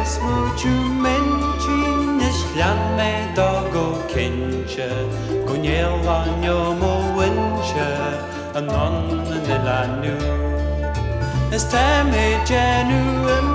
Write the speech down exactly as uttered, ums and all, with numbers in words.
smúťu menčí, než hľadné do go kenče, go niela ňomu wenče, a non nila nu. As time e janu